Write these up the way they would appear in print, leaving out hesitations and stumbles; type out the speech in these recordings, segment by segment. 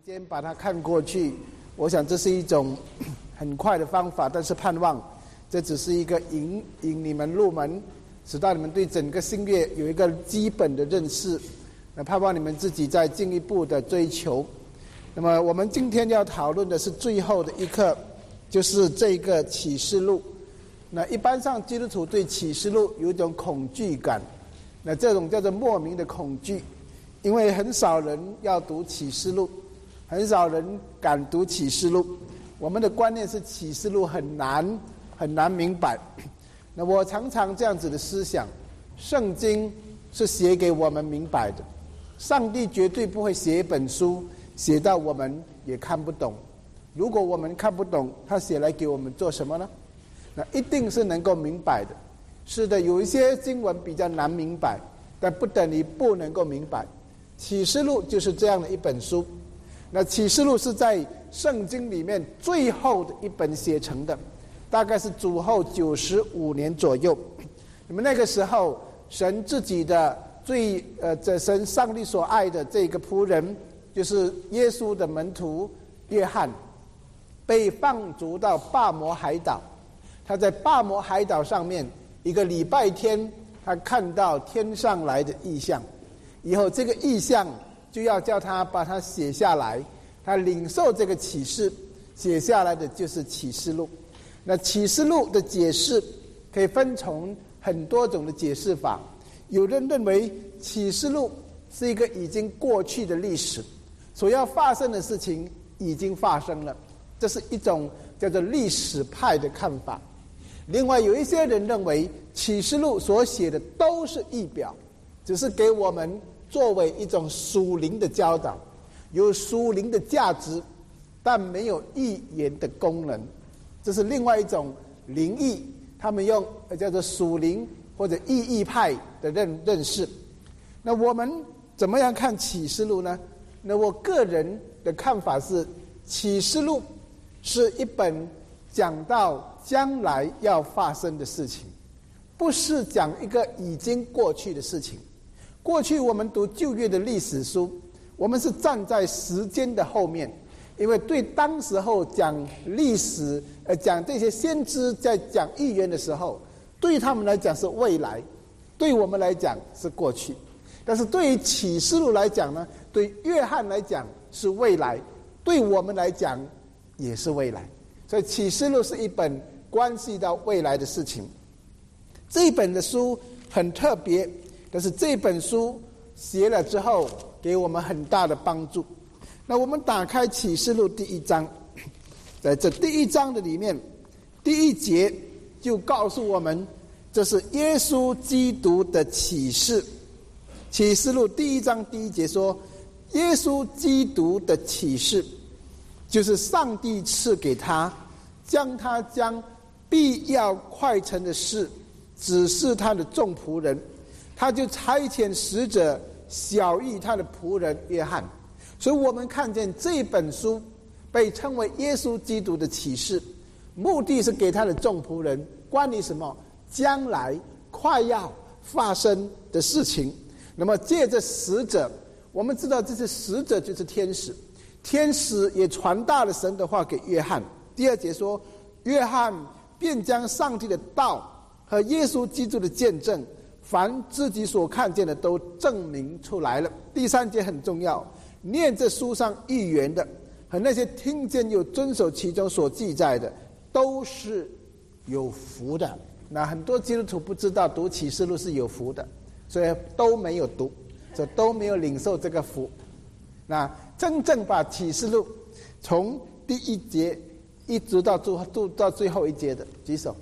间把它看过去，我想这是一种很快的方法，但是盼望这只是一个引你们入门，使到你们对整个新约有一个基本的认识，盼望你们自己再进一步的追求。那么我们今天要讨论的是最后的一课，就是这个启示录。那一般上基督徒对启示录有一种恐惧感，那这种叫做莫名的恐惧，因为很少人要读启示录，很少人敢读启示录。我们的观念是启示录很难明白。那我常常这样子的思想，圣经是写给我们明白的，上帝绝对不会写一本书写到我们也看不懂。如果我们看不懂，他写来给我们做什么呢？那一定是能够明白的。是的，有一些经文比较难明白，但不等于不能够明白。启示录就是这样的一本书。那启示录是在圣经里面最后的一本写成的，大概是主后95年左右。那么那个时候，神自己的神上帝所爱的这个仆人，就是耶稣的门徒约翰，被放逐到巴摩海岛。他在巴摩海岛上面一个礼拜天，他看到天上来的异象，以后这个异象就要叫他把它写下来，他领受这个启示，写下来的就是启示录。那启示录的解释可以分从很多种的解释法。有人认为启示录是一个已经过去的历史，所要发生的事情已经发生了，这是一种叫做历史派的看法。另外有一些人认为启示录所写的都是预表，只是给我们作为一种属灵的教导，有属灵的价值，但没有预言的功能。这是另外一种灵异，他们用叫做属灵或者意义派的认识。那我们怎么样看启示录呢？那我个人的看法是，启示录是一本讲到将来要发生的事情，不是讲一个已经过去的事情。过去我们读旧约的历史书，我们是站在时间的后面，因为对当时候讲历史讲这些先知在讲预言的时候，对他们来讲是未来，对我们来讲是过去。但是对于启示录来讲呢，对约翰来讲是未来，对我们来讲也是未来。所以启示录是一本关系到未来的事情。这一本的书很特别，但是这本书写了之后给我们很大的帮助。那我们打开启示录第1章，在这第1章的里面，第1节就告诉我们，这是耶稣基督的启示。启示录第1章第1节说，耶稣基督的启示就是上帝赐给他，将他将必要快成的事指示他的众仆人，他就差遣使者晓谕他的仆人约翰。所以我们看见这本书被称为耶稣基督的启示，目的是给他的众仆人关于什么将来快要发生的事情。那么借着使者，我们知道这些使者就是天使，天使也传达了神的话给约翰。第2节说，约翰便将上帝的道和耶稣基督的见证，凡自己所看见的都证明出来了。第3节很重要，念这书上预言的和那些听见又遵守其中所记载的，都是有福的。那很多基督徒不知道读启示录是有福的，所以都没有读，所以都没有领受这个福。那真正把启示录从第1节一直到最后1节的举手，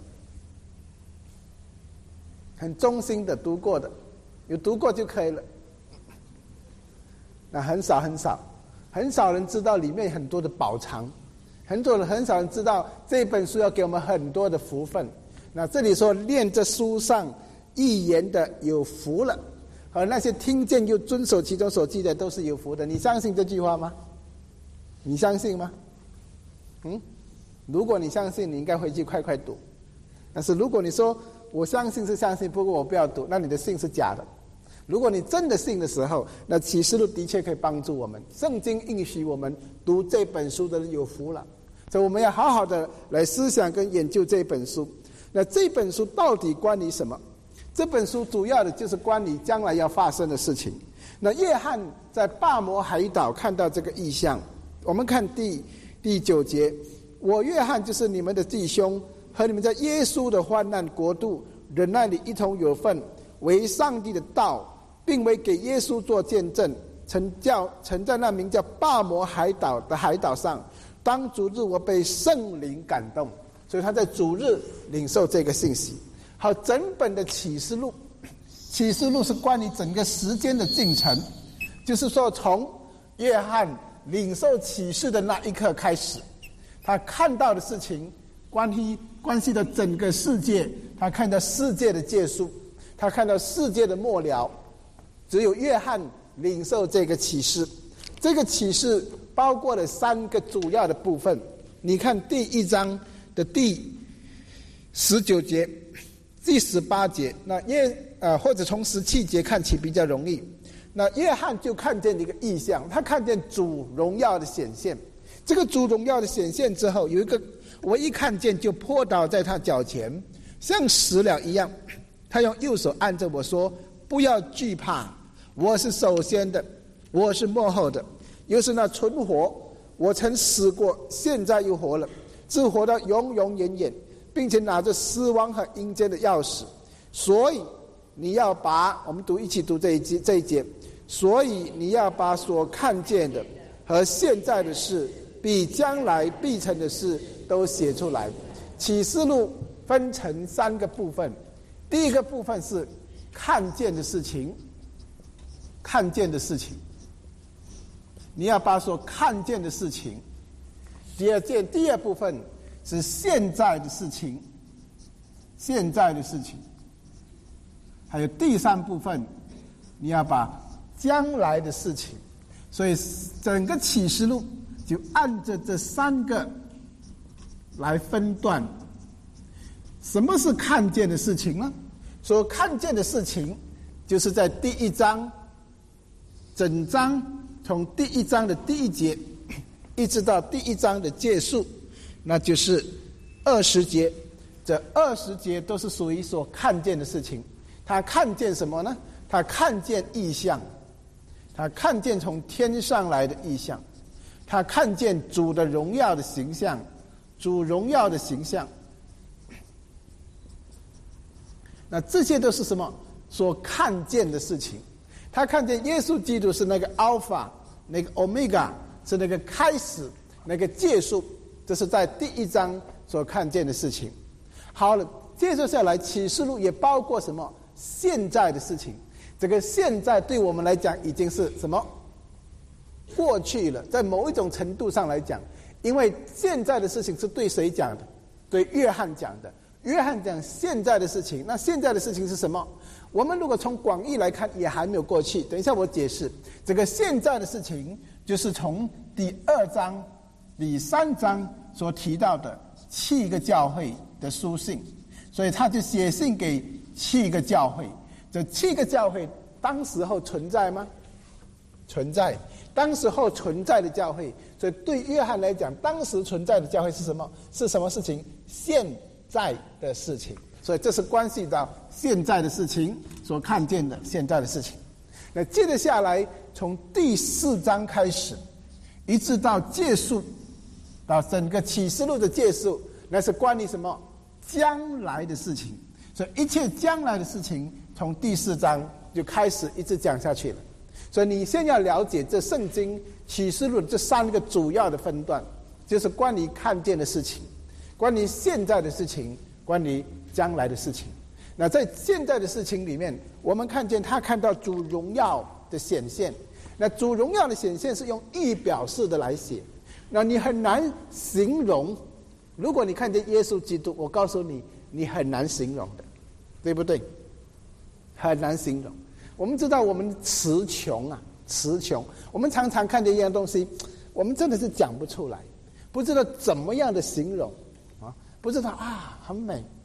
很忠心的读过的，有读过就可以了。那很少人知道里面很多的宝藏，很少人知道这本书要给我们很多的福分。那这里说念这书上预言的有福了，而那些听见又遵守其中所记的都是有福的。你相信这句话吗？你相信吗？如果你相信，你应该回去快读。但是如果你说我相信是相信，不过我不要读，那你的信是假的。 如果你真的信的时候，那启示录的确可以帮助我们。圣经允许我们读这本书的人有福了，所以我们要好好的来思想跟研究这本书。那这本书到底关于什么？这本书主要的就是关于将来要发生的事情。那约翰在巴摩海岛看到这个异象，我们看第9节，我约翰就是你们的弟兄，和你们在耶稣的患难国度忍耐里一同有份，为上帝的道，并为给耶稣做见证，曾在那名叫巴摩海岛的海岛上，当主日我被圣灵感动，所以他在主日领受这个信息。好，整本的启示录是关于整个时间的进程，就是说从约翰领受启示的那一刻开始，他看到的事情关系到整个世界，他看到世界的结束，他看到世界的末了，只有约翰领受这个启示。这个启示包括了3个主要的部分。你看第1章的第19节、第18节，那或者从17节看起比较容易。那约翰就看见一个异象，他看见主荣耀的显现。这个主荣耀的显现之后，有一个我一看见就扑倒在他脚前，像死了一样。他用右手按着我说：不要惧怕，我是首先的，我是末后的，又是那存活。我曾死过，现在又活了，只活到永永远远，并且拿着死亡和阴间的钥匙。所以你要把，我们一起读这一节，所以你要把所看见的和现在的事，比将来必成的事都写出来。启示录分成3个部分，第一个部分是看见的事情，你要把所看见的事情。第二部分是现在的事情，还有第3部分你要把将来的事情。所以整个启示录就按着这3个来分段。什么是看见的事情呢？所看见的事情就是在第1章，整章从第1章的第1节一直到第1章的结束，那就是20节。这20节都是属于所看见的事情。他看见什么呢？他看见异象，他看见从天上来的异象，他看见主的荣耀的形象，主荣耀的形象。那这些都是什么？所看见的事情。他看见耶稣基督是那个 Alpha， 那个 Omega， 是那个开始，那个结束，这是在第1章所看见的事情。好了，接着下来启示录也包括什么？现在的事情。这个现在对我们来讲已经是什么？过去了。在某一种程度上来讲，因为现在的事情是对谁讲的？对约翰讲的。约翰讲现在的事情，那现在的事情是什么？我们如果从广义来看，也还没有过去。等一下我解释。这个现在的事情就是从第2章、第3章所提到的7个教会的书信，所以他就写信给7个教会。这7个教会当时候存在吗？存在。当时候存在的教会，所以对约翰来讲，当时存在的教会是什么？是什么事情？现在的事情。所以这是关系到现在的事情所看见的现在的事情。那接着下来，从第4章开始，一直到结束，到整个启示录的结束，那是关于什么？将来的事情。所以一切将来的事情从第4章就开始一直讲下去了。所以你先要了解这圣经启示录这3个主要的分段，就是关于看见的事情，关于现在的事情，关于将来的事情。那在现在的事情里面，我们看见他看到主荣耀的显现。那主荣耀的显现是用意表示的来写，那你很难形容。如果你看见耶稣基督，我告诉你，你很难形容的，对不对？很难形容。我们知道我们词穷，我们常常看见一样东西，我们真的是讲不出来，不知道怎么样的形容啊，不知道啊很美，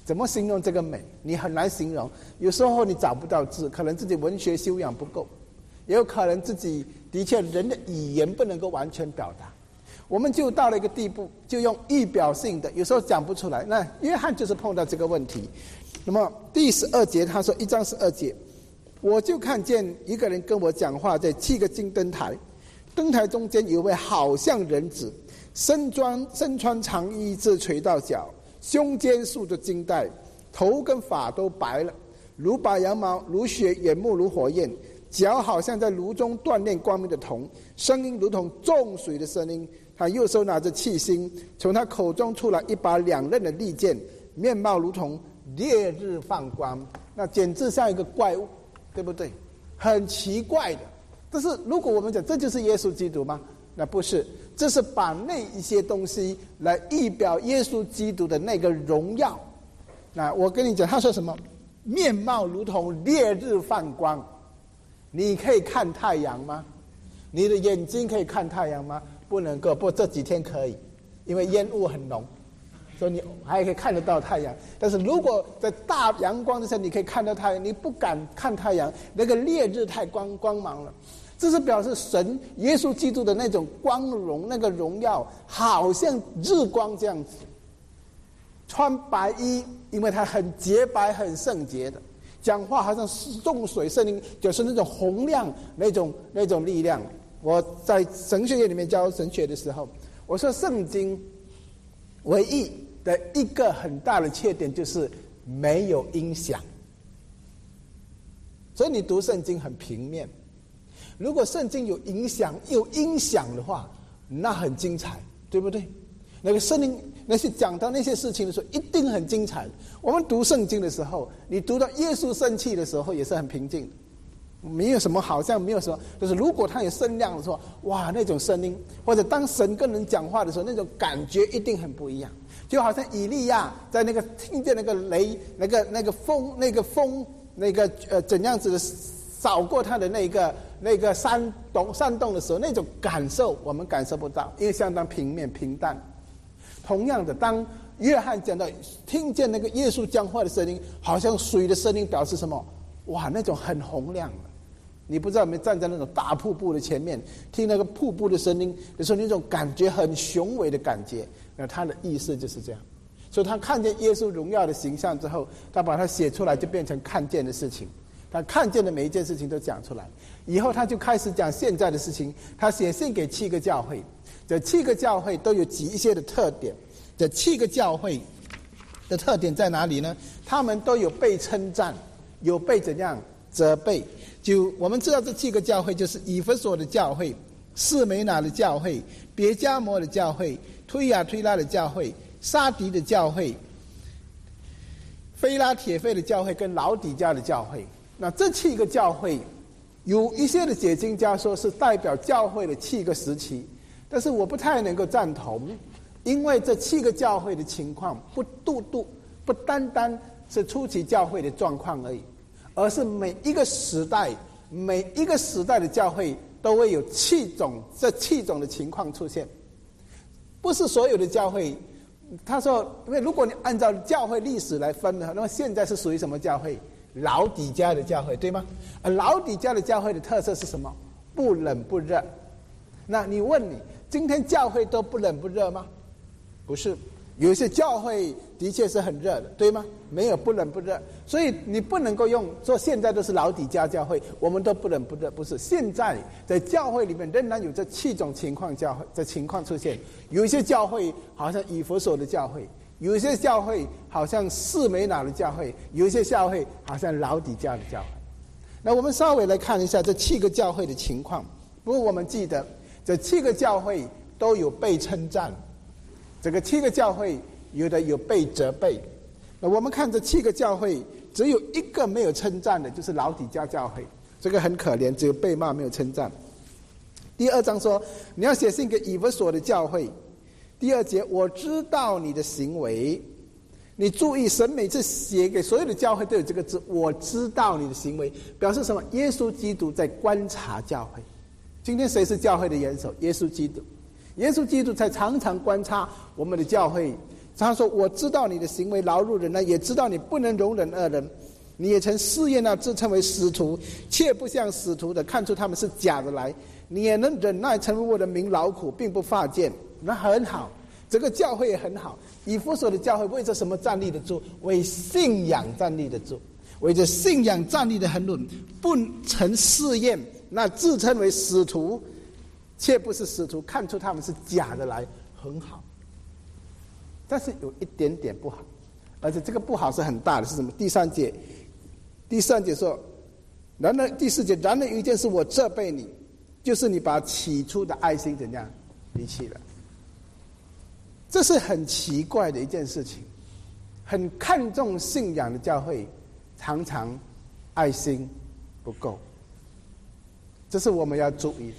怎么形容这个美？你很难形容。有时候你找不到字，可能自己文学修养不够，也有可能自己的确人的语言不能够完全表达。我们就到了一个地步，就用预表性的，有时候讲不出来。那约翰就是碰到这个问题。那么第12节他说，1章12节，我就看见一个人跟我讲话，在7个金灯台，灯台中间有位好像人子，身穿长衣，自垂到脚，胸间束着金带，头跟发都白了，如拔羊毛，如雪，眼目如火焰，脚好像在炉中锻炼光明的铜，声音如同重水的声音。他右手拿着器星，从他口中出来一把2刃的利剑，面貌如同烈日放光。那简直像一个怪物，对不对？很奇怪的。但是如果我们讲这就是耶稣基督吗？那不是，这是把那一些东西来预表耶稣基督的那个荣耀。那我跟你讲，他说什么？面貌如同烈日放光。你可以看太阳吗？你的眼睛可以看太阳吗？不能够，不过这几天可以，因为烟雾很浓，所以你还可以看得到太阳。但是如果在大阳光之下你可以看到太阳，你不敢看太阳，那个烈日太光芒了。这是表示神耶稣基督的那种光荣，那个荣耀好像日光这样子。穿白衣，因为他很洁白很圣洁的，讲话好像重水圣灵，就是那种洪亮，那种力量。我在神学院里面教神学的时候，我说圣经唯一的一个很大的缺点就是没有音响，所以你读圣经很平面。如果圣经有影响有音响的话，那很精彩，对不对？那个圣灵那些讲到那些事情的时候一定很精彩。我们读圣经的时候，你读到耶稣生气的时候也是很平静的，没有什么，好像没有什么，就是如果他有声量的时候，哇，那种声音，或者当神跟人讲话的时候，那种感觉一定很不一样。就好像以利亚在那个听见那个雷，那个风怎样子的扫过他的那个山洞的时候，那种感受我们感受不到，因为相当平面平淡。同样的，当约翰讲到听见那个耶稣讲话的声音，好像水的声音，表示什么？哇，那种很洪亮的。你不知道有没有站在那种大瀑布的前面，听那个瀑布的声音的时候，那种感觉很雄伟的感觉。那他的意思就是这样。所以他看见耶稣荣耀的形象之后，他把它写出来，就变成看见的事情。他看见的每一件事情都讲出来。以后他就开始讲现在的事情。他写信给7个教会，这7个教会都有一些的特点。这7个教会的特点在哪里呢？他们都有被称赞，有被怎样责备。就我们知道这7个教会就是以弗所的教会、士美拿的教会、别迦摩的教会、推雅推拉的教会、撒狄的教会、菲拉铁菲的教会跟老底嘉的教会。那这7个教会有一些的解经家说是代表教会的7个时期，但是我不太能够赞同，因为这7个教会的情况不单单是初期教会的状况而已，而是每一个时代的教会都会有这7种的情况出现。不是所有的教会，他说，因为如果你按照教会历史来分的话，那么现在是属于什么教会？老底嘉的教会，对吗？而老底嘉的教会的特色是什么？不冷不热。那你问你，今天教会都不冷不热吗？不是，有一些教会的确是很热的，对吗？没有不冷不热，所以你不能够用说现在都是老底嘉教会，我们都不冷不热，不是。现在在教会里面仍然有这7种情况出现。有一些教会好像以弗所的教会，有一些教会好像士美拿的教会，有一些教会好像老底嘉的教会。那我们稍微来看一下这7个教会的情况。不过我们记得这7个教会都有被称赞，这个7个教会有的有被责备。那我们看这7个教会，只有一个没有称赞的，就是老底嘉教会，这个很可怜，只有被骂没有称赞。第2章说，你要写信给以弗所的教会。第2节，我知道你的行为。你注意，神每次写给所有的教会都有这个字，我知道你的行为，表示什么？耶稣基督在观察教会。今天谁是教会的元首？耶稣基督。耶稣基督才常常观察我们的教会， 他说我知道你的行为劳碌人呢，也知道你不能容忍恶人，你也曾试验那自称为使徒却不像使徒的，看出他们是假的来，你也能忍耐成为我的名劳苦，并不发贱。那很好，这个教会也很好。以弗所的教会为着什么站立得住？为信仰站立得住，为着信仰站立得很稳，不曾试验那自称为使徒却不是使徒，看出他们是假的来，很好。但是有一点点不好，而且这个不好是很大的，是什么？第三节说，然而第4节，然而有一件事我责备你，就是你把起初的爱心怎样离弃了。这是很奇怪的一件事情，很看重信仰的教会常常爱心不够，这是我们要注意的。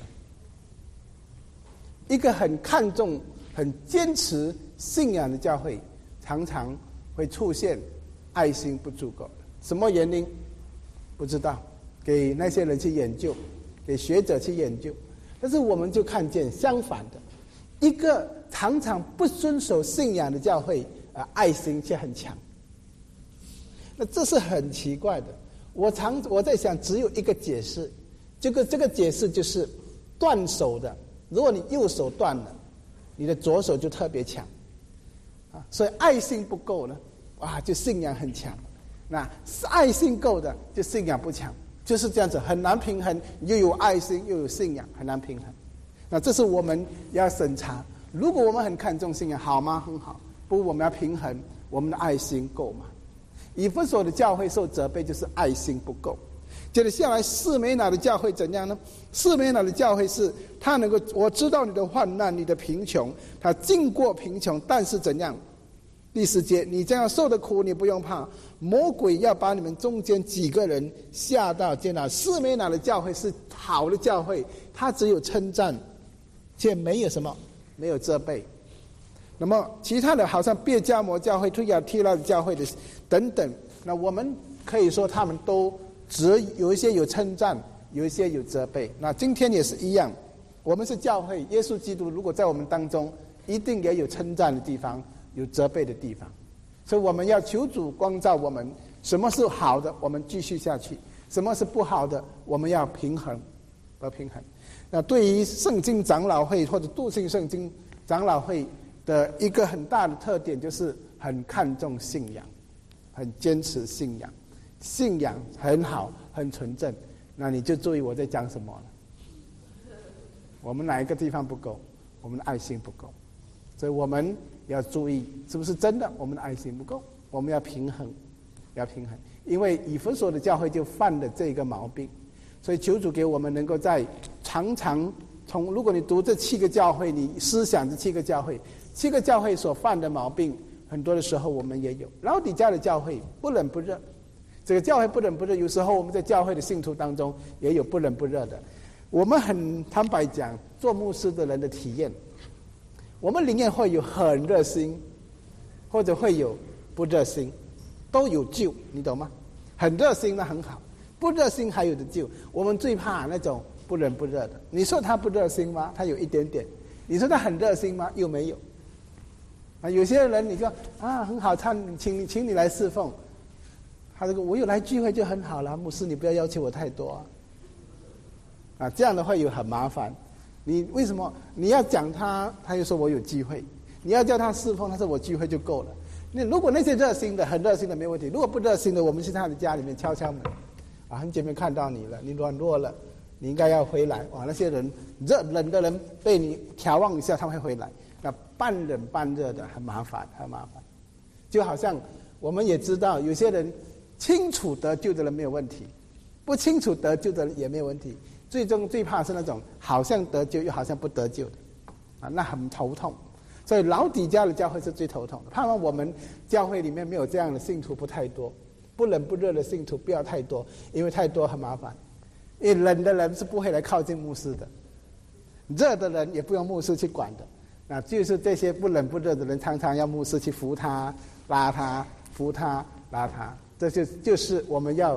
一个很看重很坚持信仰的教会常常会出现爱心不足够的，什么原因不知道，给那些人去研究，给学者去研究。但是我们就看见相反的，一个常常不遵守信仰的教会，爱心却很强。那这是很奇怪的。我在想，只有一个解释，这个解释就是断手的，如果你右手断了，你的左手就特别强所以爱心不够呢，就信仰很强。那爱心够的，就信仰不强，就是这样子，很难平衡，又有爱心又有信仰，很难平衡。那这是我们要审查。如果我们很看重信仰，好吗？很好。不过我们要平衡，我们的爱心够吗？以弗所的教会受责备，就是爱心不够。接着下来，士美拿的教会怎样呢？士美拿的教会是他能够，我知道你的患难，你的贫穷，他经过贫穷，但是怎样？第4节，你将要受的苦，你不用怕，魔鬼要把你们中间几个人下到监牢。士美拿的教会是好的教会，他只有称赞，却没有什么，没有责备。那么其他的好像别迦摩教会、推亚提拉的教会的等等，那我们可以说他们都只有一些有称赞，有一些有责备。那今天也是一样，我们是教会，耶稣基督如果在我们当中，一定也有称赞的地方，有责备的地方。所以我们要求主光照我们，什么是好的我们继续下去，什么是不好的我们要平衡，要平衡。那对于圣经长老会或者笃信圣经长老会的一个很大的特点，就是很看重信仰，很坚持信仰，信仰很好，很纯正。那你就注意我在讲什么了。我们哪一个地方不够？我们的爱心不够，所以我们要注意是不是真的我们的爱心不够，我们要平衡，要平衡。因为以弗所的教会就犯了这个毛病，所以求主给我们能够在常常从，如果你读这7个教会，你思想这7个教会，7个教会所犯的毛病，很多的时候我们也有。老底嘉的教会不冷不热，这个教会不冷不热，有时候我们在教会的信徒当中也有不冷不热的。我们很坦白讲，做牧师的人的体验，我们里面会有很热心，或者会有不热心，都有救，你懂吗？很热心那很好，不热心还有的救。我们最怕那种不冷不热的。你说他不热心吗？他有一点点。你说他很热心吗？又没有。有些人你说很好，请你来侍奉，他这个我有来聚会就很好了，牧师你不要要求我太多这样的话有很麻烦。你为什么你要讲他又说我有聚会，你要叫他侍奉，他说我聚会就够了。那如果那些热心的很热心的没问题，如果不热心的，我们去他的家里面敲敲门很久没看到你了，你软弱了，你应该要回来。那些人冷的人被你调望一下，他会回来。那半冷半热的很麻烦，很麻烦。就好像我们也知道，有些人清楚得救的人没有问题，不清楚得救的人也没有问题。最终最怕是那种好像得救又好像不得救的那很头痛。所以老底嘉的教会是最头痛的。盼望我们教会里面没有这样的信徒不太多，不冷不热的信徒不要太多，因为太多很麻烦。因为冷的人是不会来靠近牧师的，热的人也不用牧师去管的。那就是这些不冷不热的人，常常要牧师去扶他、拉他、扶他、拉他。这就是我们要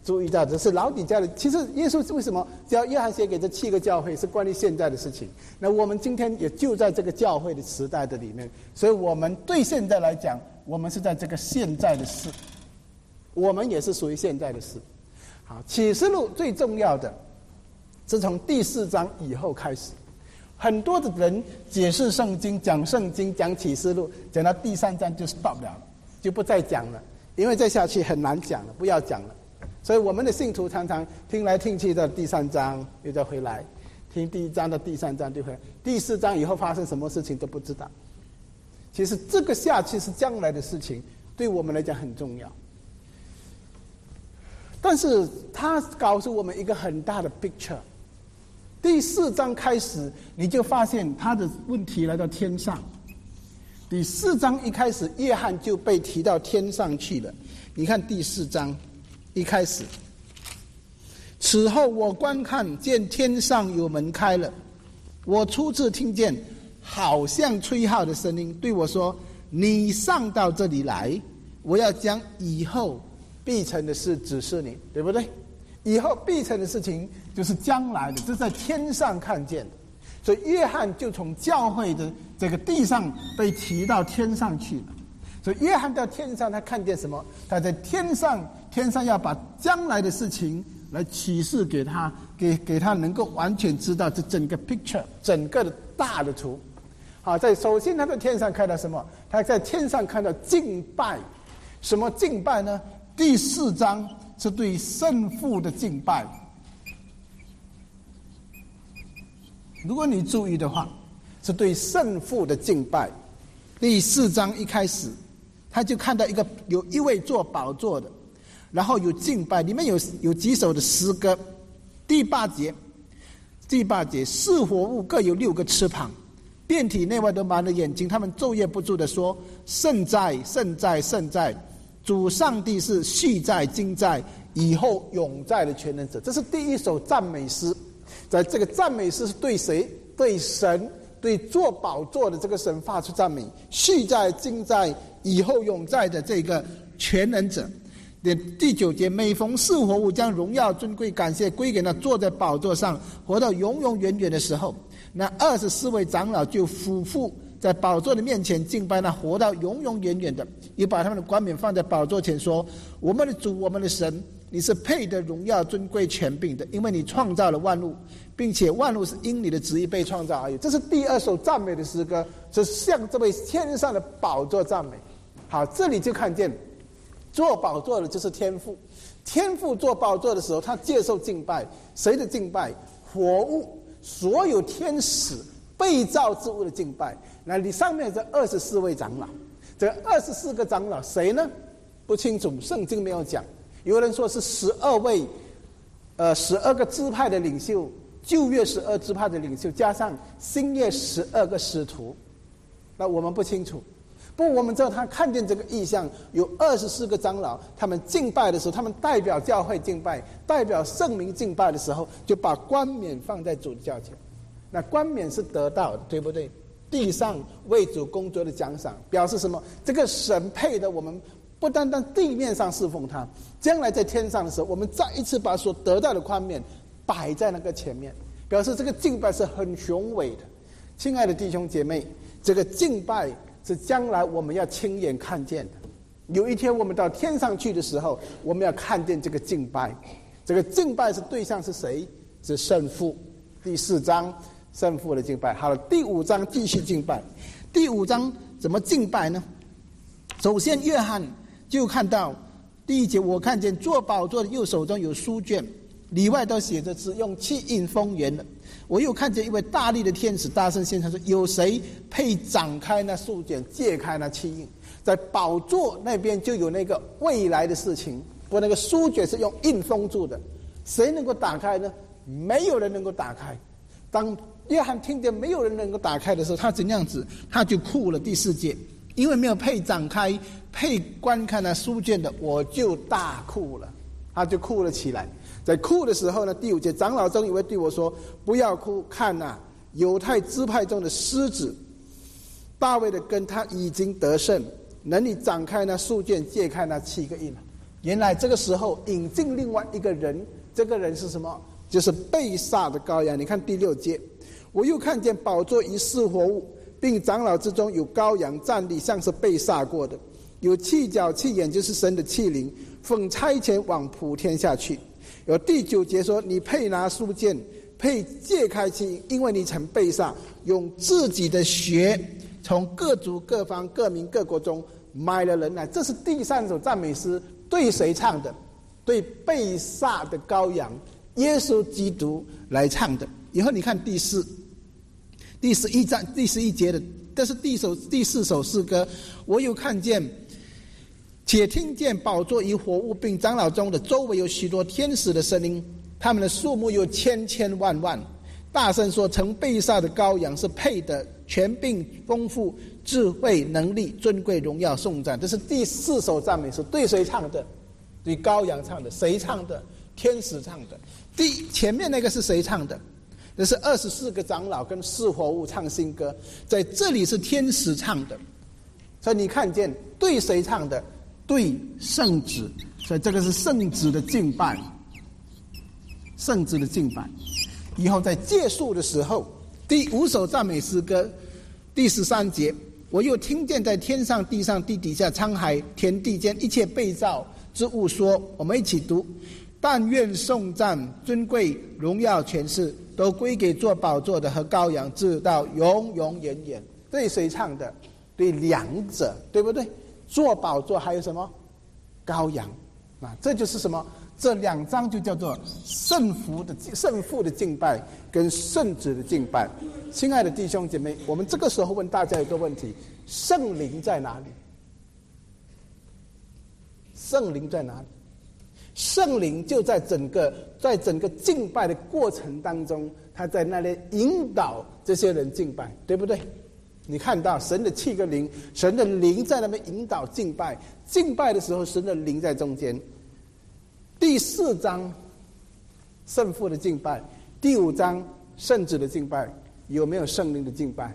注意到这是老底嘉的。其实耶稣为什么叫约翰写给这7个教会，是关于现在的事情。那我们今天也就在这个教会的时代的里面，所以我们对现在来讲，我们是在这个现在的事，我们也是属于现在的事。好，启示录最重要的是从第4章以后开始，很多的人解释圣经、讲圣经、讲启示录，讲到第3章就 stop 了，就不再讲了，因为再下去很难讲了，不要讲了。所以我们的信徒常常听来听去到第3章又再回来，听第1章到第3章就回来，第4章以后发生什么事情都不知道。其实这个下去是将来的事情，对我们来讲很重要。但是他告诉我们一个很大的 picture。第4章开始，你就发现他的问题来到天上。第4章一开始，约翰就被提到天上去了。你看第4章一开始，此后我观看，见天上有门开了，我初次听见好像吹号的声音对我说：“你上到这里来，我要将以后必成的事指示你。”对不对？以后必成的事情就是将来的，这是在天上看见的。所以约翰就从教会的这个地上被提到天上去了。所以约翰到天上，他看见什么？他在天上要把将来的事情来启示给他，给他能够完全知道这整个 picture， 整个的大的图。好，首先他在天上看到什么？他在天上看到敬拜。什么敬拜呢？第4章是对圣父的敬拜。如果你注意的话，是对圣父的敬拜。第4章一开始，他就看到有一位坐宝座的，然后有敬拜，里面有几首的诗歌。第8节，四活物各有6个翅膀，遍体内外都满了眼睛，他们昼夜不住地说：圣在，圣在，圣在！主上帝是昔在、今在、以后永在的全能者。这是第一首赞美诗。在这个赞美诗是对谁？对神，对坐宝座的这个神发出赞美，昔在、今在、以后永在的这个全能者。第9节，每逢四活物将荣耀、尊贵、感谢归给那坐在宝座上活到永永远远的时候，那24位长老就俯伏在宝座的面前敬拜那活到永永远远的，也把他们的冠冕放在宝座前说：我们的主，我们的神，你是配得荣耀、尊贵、权柄的，因为你创造了万物，并且万物是因你的旨意被创造而已。这是第2首赞美的诗歌，是向这位天上的宝座赞美。好，这里就看见坐宝座的就是天父。天父坐宝座的时候，他接受敬拜。谁的敬拜？活物，所有天使被造之物的敬拜。那你上面这24位长老，这24个长老谁呢？不清楚，圣经没有讲。有人说是12位，12个支派的领袖，旧约12支派的领袖，加上新约12个使徒。那我们不清楚。不过我们知道他看见这个异象，有24个长老，他们敬拜的时候，他们代表教会敬拜，代表圣名敬拜的时候，就把冠冕放在主的脚前。那冠冕是得到的，对不对？地上为主工作的奖赏，表示什么？这个神配的我们不单单地面上侍奉他，将来在天上的时候，我们再一次把所得到的冠冕摆在那个前面，表示这个敬拜是很雄伟的。亲爱的弟兄姐妹，这个敬拜是将来我们要亲眼看见的。有一天我们到天上去的时候，我们要看见这个敬拜。这个敬拜是对象是谁？是圣父。第4章圣父的敬拜。好了，第5章继续敬拜。第5章怎么敬拜呢？首先约翰就看到第1节，我看见坐宝座的右手中有书卷，里外都写着字，用漆印封严了。我又看见一位大力的天使大声宣称说：有谁配展开那书卷，解开那漆印？在宝座那边就有那个未来的事情，不过那个书卷是用印封住的，谁能够打开呢？没有人能够打开。当约翰听见没有人能够打开的时候，他怎样子？他就哭了。第4节，因为没有配展开、配观看那书卷的，我就大哭了。他就哭了起来。在哭的时候呢，第5节，长老中有位对我说：不要哭，看啊，犹太支派中的狮子大卫的根，他已经得胜，能力展开那书卷，解开那7个印了。 原来这个时候引进另外一个人，这个人是什么？就是被杀的羔羊。你看第6节，我又看见宝座与四活物，并长老之中有羔羊站立，像是被杀过的，有七角七眼，就是神的器灵，奉差遣往普天下去。有第9节说，你配拿书卷，配揭开其，因为你曾被杀，用自己的血从各族各方各民各国中买了人来。这是第3首赞美诗，对谁唱的？对被杀的羔羊耶稣基督来唱的。以后你看第11节的，这是第4首诗歌。我又看见，且听见宝座与活物并长老中的周围有许多天使的声音，他们的数目有千千万万，大声说，曾被杀的羔羊是配的，权柄丰富，智慧能力尊贵荣耀颂赞。这是第4首赞美诗，对谁唱的？对羔羊唱的。谁唱的？天使唱的。前面那个是谁唱的？这是24个长老跟四活物唱新歌，在这里是天使唱的。所以你看见对谁唱的？对圣子。所以这个是圣子的敬拜，圣子的敬拜。以后在结束的时候，第5首赞美诗歌第13节，我又听见在天上地上地底下沧海田地间一切被造之物说，我们一起读，但愿颂赞尊贵荣耀权势都归给坐宝座的和羔羊，直到永永远远。对谁唱的？对两者，对不对？坐宝座还有什么？羔羊啊，这就是什么？这2章就叫做圣父的敬拜跟圣子的敬拜。亲爱的弟兄姐妹，我们这个时候问大家一个问题：圣灵在哪里？圣灵在哪里？圣灵就在整个敬拜的过程当中，他在那里引导这些人敬拜，对不对？你看到神的7个灵，神的灵在那边引导敬拜，敬拜的时候神的灵在中间。第4章圣父的敬拜，第5章圣子的敬拜，有没有圣灵的敬拜？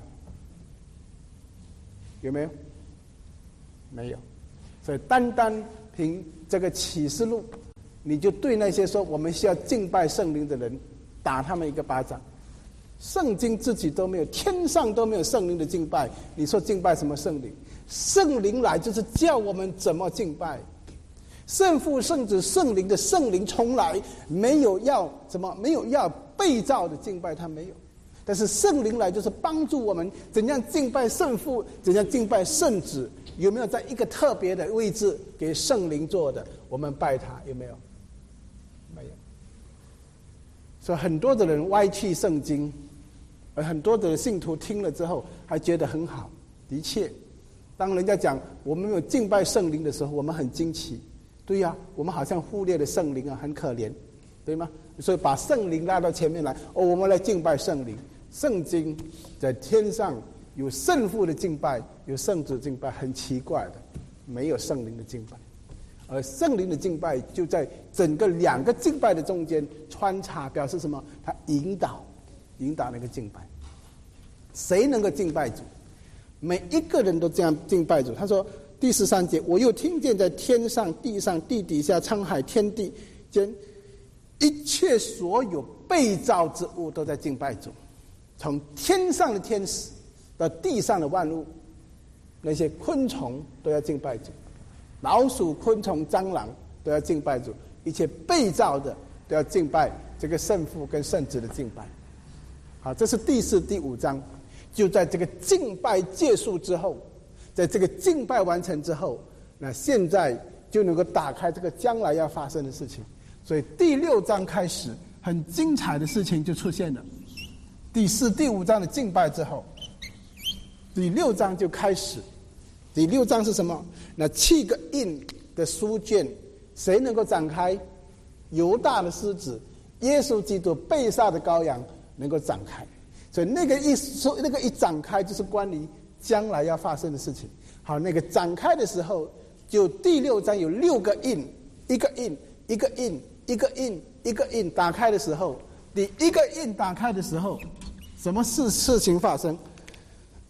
有没有？没有。所以单单凭这个启示录，你就对那些说我们需要敬拜圣灵的人打他们一个巴掌。圣经自己都没有，天上都没有圣灵的敬拜，你说敬拜什么圣灵？圣灵来就是教我们怎么敬拜。圣父圣子圣灵的圣灵从来没有要被造的敬拜，他没有。但是圣灵来就是帮助我们怎样敬拜圣父，怎样敬拜圣子。有没有在一个特别的位置给圣灵做的？我们拜他，有没有？没有。所以很多的人歪曲圣经，而很多的信徒听了之后还觉得很好。的确，当人家讲我们没有敬拜圣灵的时候，我们很惊奇。对呀，我们好像忽略了圣灵啊，很可怜，对吗？所以把圣灵拉到前面来，我们来敬拜圣灵。圣经在天上有圣父的敬拜，有圣子敬拜，很奇怪的，没有圣灵的敬拜。而圣灵的敬拜就在整个2个敬拜的中间穿插，表示什么？他引导那个敬拜。谁能够敬拜主？每一个人都这样敬拜主。他说第13节，我又听见在天上地上地底下沧海天地间一切所有被造之物都在敬拜主，从天上的天使到地上的万物，那些昆虫都要敬拜主，老鼠昆虫蟑螂都要敬拜主，一切被造的都要敬拜这个圣父跟圣子的敬拜。好，这是第4、第5章。就在这个敬拜结束之后，在这个敬拜完成之后，那现在就能够打开这个将来要发生的事情。所以第6章开始，很精彩的事情就出现了。第4、第5章的敬拜之后，第6章就开始。第6章是什么？那7个印的书卷，谁能够展开？犹大的狮子，耶稣基督被杀的羔羊能够展开。所以那个一展开，就是关于将来要发生的事情。好，那个展开的时候，就第6章有6个印，一个印，一个印，一个印，一个印打开的时候，第一个印打开的时候，什么事情发生？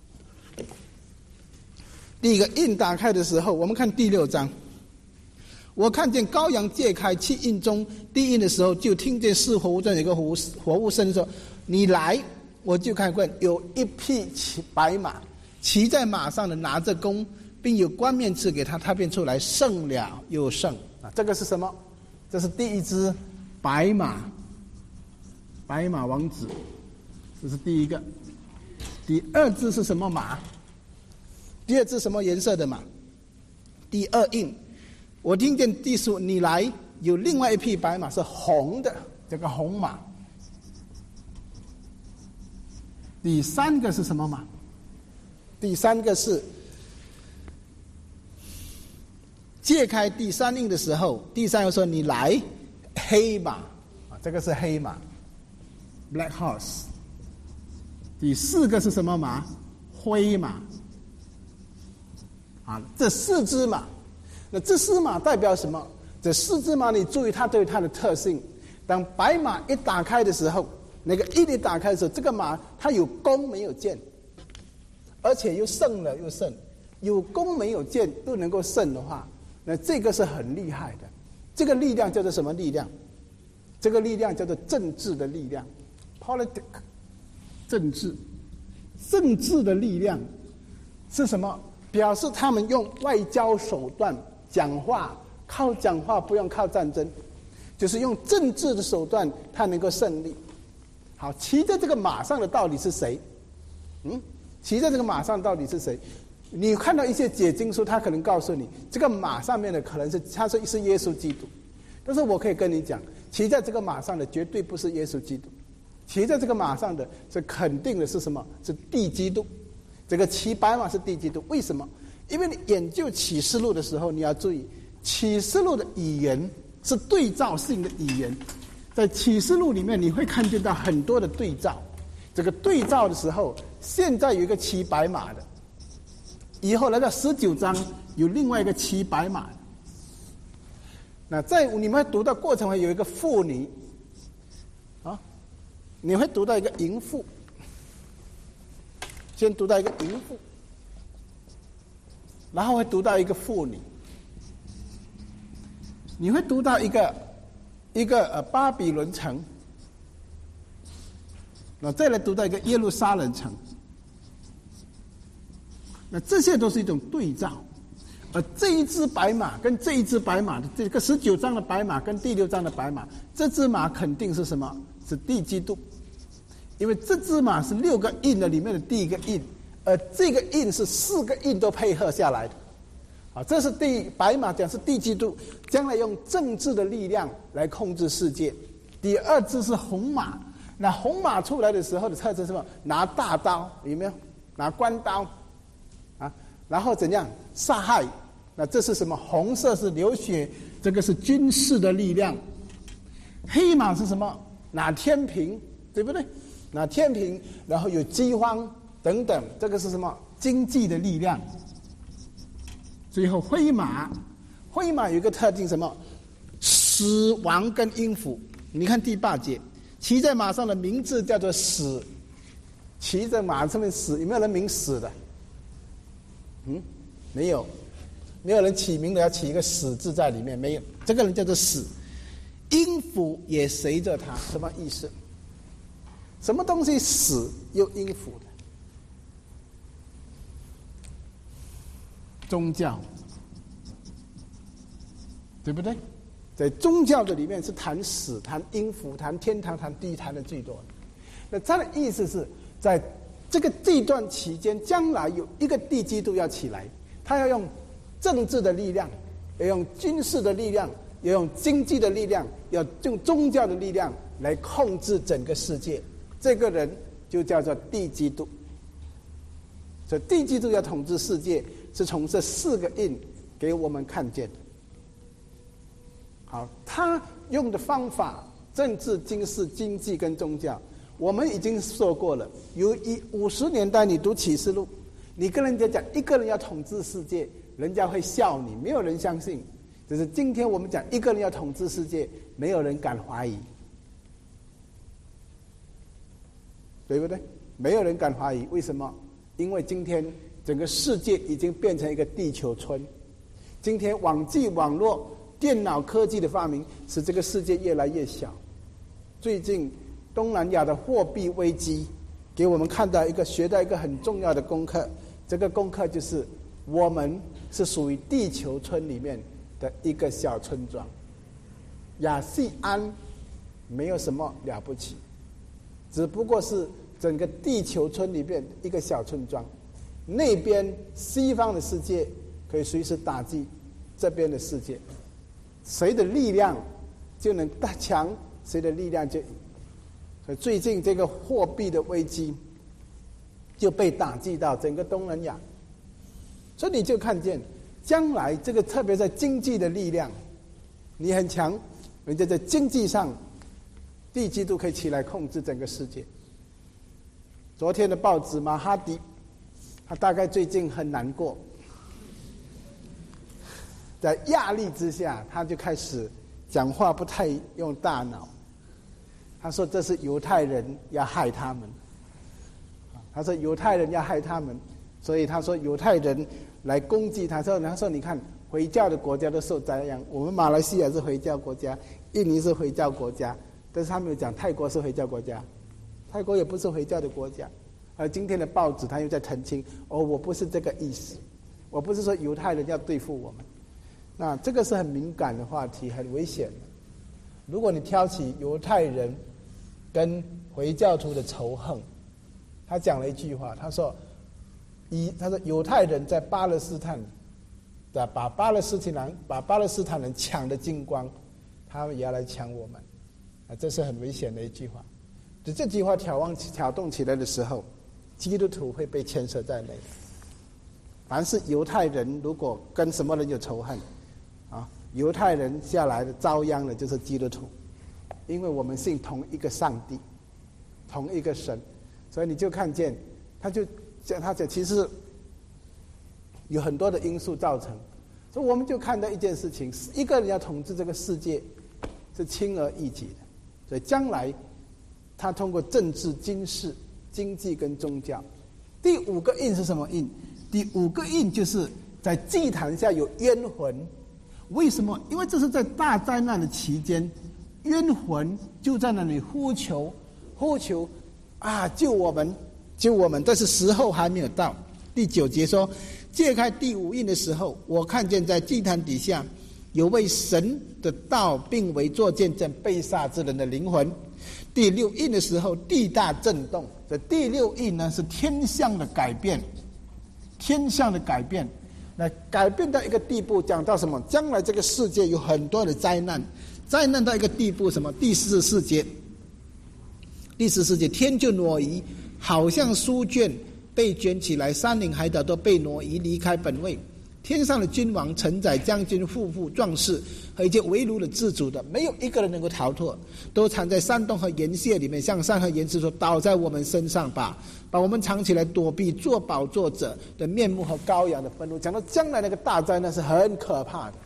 第一个印打开的时候，我们看第6章， 我看见羔羊揭开七印中第一印的时候，就听见四活物中有一个活物声说：你来！我就看见有一匹白马，骑在马上的拿着弓，并有冠冕赐给他，他便出来，胜了又胜。 这个是什么？这是第一只白马，白马王子，这是第一个。第二只是什么马？ 第二只什么颜色的马？第二印。我听见第15，你来！有另外一匹白马是红的， 这个红马。第三个是什么马？ 第三个是揭开第三印的时候，第三个说你来，黑马， 这个是黑马 ，Black Horse。第四个是什么马？灰马。这四只马。那这四马代表什么？这四只马你注意它都有它的特性。当白马一打开的时候，那个印一打开的时候，这个马它有弓没有箭，而且又胜了又胜。有弓没有箭又能够胜的话，那这个是很厉害的。这个力量叫做什么力量？这个力量叫做政治的力量 ，politic， 政治。政治的力量是什么？表示他们用外交手段讲话，靠讲话不用靠战争，就是用政治的手段，他能够胜利。好，骑在这个马上的到底是谁？骑在这个马上到底是谁？你看到一些解经书，他可能告诉你，这个马上面的可能是他说是耶稣基督，但是我可以跟你讲，骑在这个马上的绝对不是耶稣基督，骑在这个马上的是肯定的是什么？是地基督。这个骑白马是地基督，为什么？因为你研究启示录的时候，你要注意，启示录的语言是对照性的语言，在启示录里面你会看见到很多的对照。这个对照的时候，现在有一个骑白马的，以后来到19章有另外一个骑白马的。那在你们读的过程会有一个妇女，你会读到一个淫妇，先读到一个淫妇，然后会读到一个妇女，你会读到一个巴比伦城，那再来读到一个耶路撒冷城，那这些都是一种对照。而这一只白马跟这一只白马的这个19章的白马跟第6章的白马，这只马肯定是什么？是地基督，因为这只马是6个印的里面的第一个印，而这个印是4个印都配合下来的。好，这是白马讲是地基督，将来用政治的力量来控制世界。第二只是红马，那红马出来的时候的特征是什么？拿大刀，有没有？拿关刀，然后怎样杀害？那这是什么？红色是流血，这个是军事的力量。黑马是什么？拿天平，对不对？拿天平，然后有饥荒等等，这个是什么？经济的力量。最后灰马有一个特定什么？死亡跟阴府。你看第8节，骑在马上的名字叫做死，骑在马上面死，有没有人名死的？没有，没有人起名的要起一个死字在里面，没有，这个人叫做死。阴府也随着他，什么意思？什么东西死又阴府的？宗教，对不对？在宗教的里面是谈死、谈阴府、谈天堂、谈地狱谈的最多的。那他的意思是在这段期间，将来有一个地基督要起来，他要用政治的力量，要用军事的力量，要用经济的力量，要用宗教的力量来控制整个世界。这个人就叫做地基督。所以地基督要统治世界，是从这4个印给我们看见的。好，他用的方法，政治、军事、经济跟宗教，我们已经说过了。有50年代你读启示录，你跟人家讲一个人要统治世界，人家会笑你，没有人相信。只是今天我们讲一个人要统治世界，没有人敢怀疑，对不对？没有人敢怀疑，为什么？因为今天整个世界已经变成一个地球村，今天网际网络电脑科技的发明使这个世界越来越小。最近东南亚的货币危机给我们学到一个很重要的功课，这个功课就是我们是属于地球村里面的一个小村庄。亚细安没有什么了不起，只不过是整个地球村里面一个小村庄。那边西方的世界可以随时打击这边的世界，谁的力量就能大强，谁的力量就赢。所以最近这个货币的危机就被打击到整个东南亚，所以你就看见将来这个特别在经济的力量，你很强，人家在经济上地基督可以起来控制整个世界。昨天的报纸马哈迪，他大概最近很难过，在压力之下，他就开始讲话不太用大脑。他说这是犹太人要害他们，他说犹太人要害他们，所以他说犹太人来攻击他。他说你看回教的国家都受灾殃，我们马来西亚是回教国家，印尼是回教国家，但是他没有讲泰国是回教国家，泰国也不是回教的国家。而今天的报纸他又在澄清，我不是这个意思，我不是说犹太人要对付我们。那这个是很敏感的话题，很危险的。如果你挑起犹太人跟回教徒的仇恨，他讲了一句话，他说犹太人在巴勒斯坦，把巴勒斯坦人抢的精光，他们也要来抢我们，这是很危险的一句话。这句话挑动起来的时候，基督徒会被牵涉在内。凡是犹太人如果跟什么人有仇恨，犹太人下来的遭殃的就是基督徒，因为我们信同一个上帝，同一个神，所以你就看见他讲其实有很多的因素造成，所以我们就看到一件事情，一个人要统治这个世界是轻而易举的，所以将来他通过政治、军事、经济跟宗教。第五个印是什么印？第五个印就是在祭坛下有冤魂。为什么？因为这是在大灾难的期间，冤魂就在那里呼求救我们，但是时候还没有到。第9节说，揭开第5印的时候，我看见在祭坛底下有为神的道并为作见证被杀之人的灵魂。第6印的时候，地大震动。这第6印呢是天象的改变，那改变到一个地步，讲到什么？将来这个世界有很多的灾难到一个地步，什么？第14节，天就挪移，好像书卷被卷起来，山岭海岛都被挪移离开本位。天上的君王、臣宰、将军、富妇、壮士和一切为奴的、自主的，没有一个人能够逃脱，都藏在山洞和岩穴里面，向山和岩石说：倒在我们身上吧，把我们藏起来，躲避做宝座者的面目和羔羊的愤怒。讲到将来那个大灾难是很可怕的，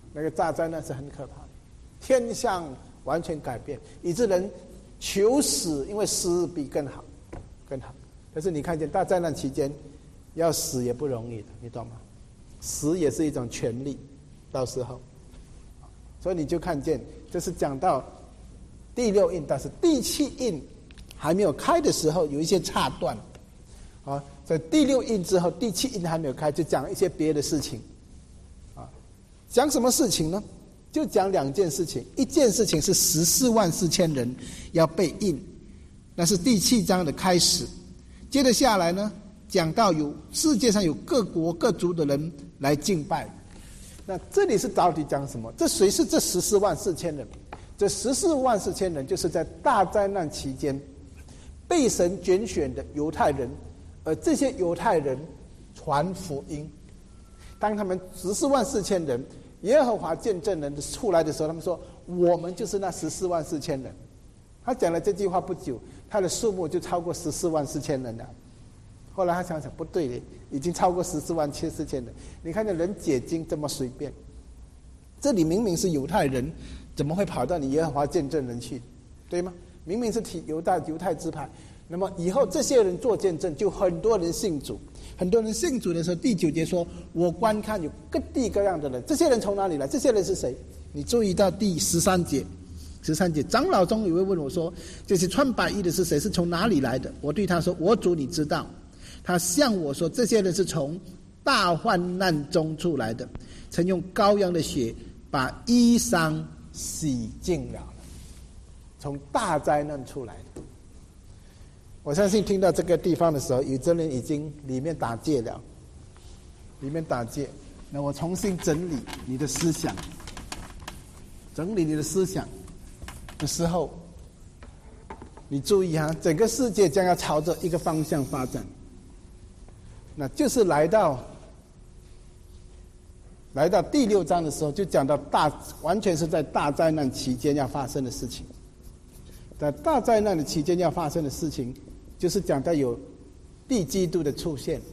天象完全改变，以致人求死，因为死比更好。但是你看见大灾难期间，要死也不容易的，你懂吗？死也是一种权利，到时候，所以你就看见，这是讲到第6印，但是第7印还没有开的时候，有一些岔断，在第6印之后，第7印还没有开，就讲一些别的事情，讲什么事情呢？就讲2件事情，一件事情是144000人要被印，那是第7章的开始，接着下来呢，讲到世界上有各国各族的人来敬拜。那这里是到底讲什么？谁是这144000人？这144000人就是在大灾难期间被神拣选的犹太人，而这些犹太人传福音。当他们144000人，耶和华见证人出来的时候，他们说我们就是那144000人。他讲了这句话不久，他的数目就超过144000人了。后来他想不对，已经超过144000人。你看见人解经这么随便，这里明明是犹太人，怎么会跑到你耶和华见证人去？对吗？明明是提犹太支派。那么以后这些人做见证，就很多人信主。很多人信主的时候，第9节说，我观看有各地各样的人。这些人从哪里来？这些人是谁？ 你注意到第13节，13节，长老中有位问我说：“这些穿白衣的是谁？是从哪里来的？”我对他说：“我主你知道。”他向我说：“这些人是从大患难中出来的，曾用羔羊的血把衣裳洗净了，从大灾难出来的。”我相信听到这个地方的时候，有的人已经里面打结了，里面打结。那我重新整理你的思想，整理你的思想的时候，你注意啊，整个世界将要朝着一个方向发展，那就是来到第6章的时候，就讲到完全是在大灾难期间要发生的事情。在大灾难的期间要发生的事情，就是讲到有地基督的出现。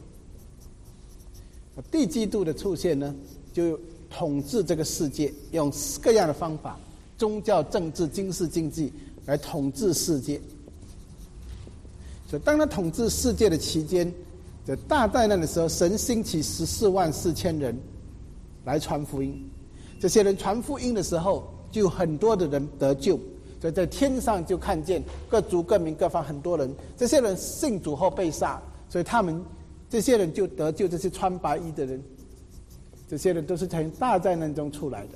地基督的出现呢，就统治这个世界，用各样的方法，宗教、政治、军事、经济来统治世界。所以当他统治世界的期间，在大灾难的时候，神兴起144000人来传福音。这些人传福音的时候，就有很多的人得救。所以在天上就看见各族各民各方很多人，这些人信主后被杀，所以这些人就得救。这些穿白衣的人，这些人都是从大灾难中出来的。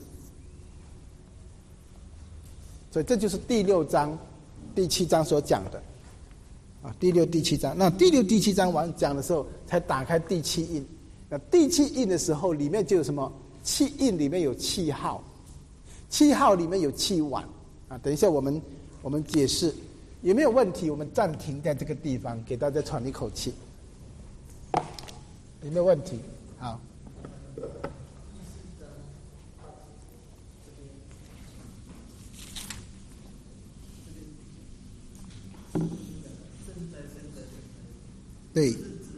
所以这就是第6章、第7章所讲的啊，第6、第7章。那第6、第7章完讲的时候，才打开第7印。那第7印的时候，里面就有什么？7印里面有7号，7号里面有7碗。等一下我们解释，有没有问题？我们暂停在这个地方，给大家喘一口气。有没有问题？好。对。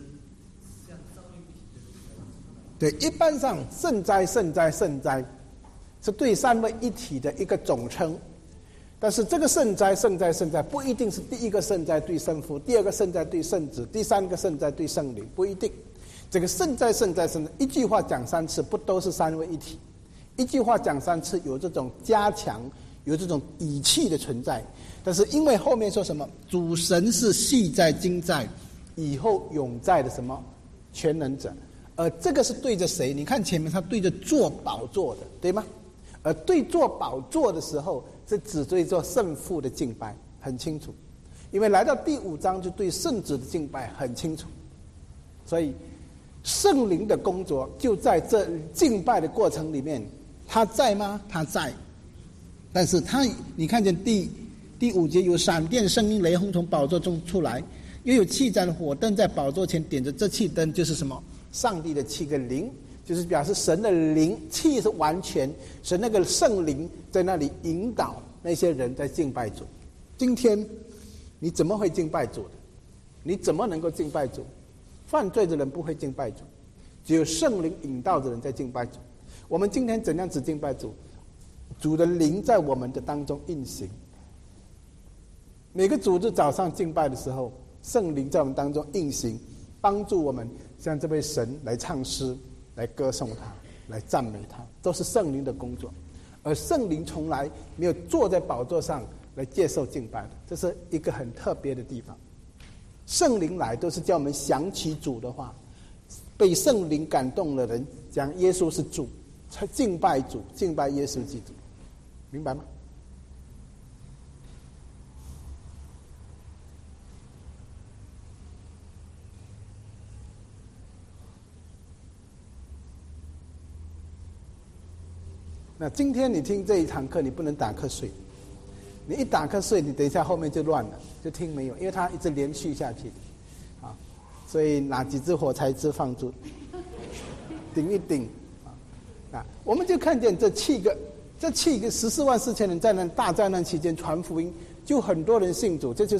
对，一般上圣灾是对三位一体的一个总称。但是这个圣灾不一定是第一个圣灾对圣父，第二个圣灾对圣子，第三个圣灾对圣灵，不一定。这个圣灾一句话讲3次，不都是三位一体？一句话讲3次，有这种加强，有这种语气的存在。但是因为后面说什么，主神是昔在今在以后永在的什么全能者，而这个是对着谁？你看前面他对着坐宝座的，对吗？而对坐宝座的时候，是指对做圣父的敬拜，很清楚。因为来到第5章就对圣子的敬拜很清楚，所以圣灵的工作就在这敬拜的过程里面。他在吗？他在，但是你看见第5节有闪电、声音、雷轰从宝座中出来，又有7盏火灯在宝座前点着。这7灯就是什么？上帝的7个灵，就是表示神的灵，气是完全，神那个圣灵在那里引导那些人在敬拜主。今天你怎么会敬拜主的？你怎么能够敬拜主？犯罪的人不会敬拜主，只有圣灵引导的人在敬拜主。我们今天怎样子敬拜主？主的灵在我们的当中运行。每个主日早上敬拜的时候，圣灵在我们当中运行，帮助我们向这位神来唱诗，来歌颂他，来赞美他，都是圣灵的工作。而圣灵从来没有坐在宝座上来接受敬拜的，这是一个很特别的地方。圣灵来都是叫我们想起主的话，被圣灵感动的人讲耶稣是主，才敬拜主，敬拜耶稣基督，明白吗？那今天你听这一堂课，你不能打瞌睡。你一打瞌睡，你等一下后面就乱了，就听没有，因为它一直连续下去，啊，所以拿几支火柴枝放住，顶一顶，啊，我们就看见这7个144000人在那大灾难期间传福音，就很多人信主，这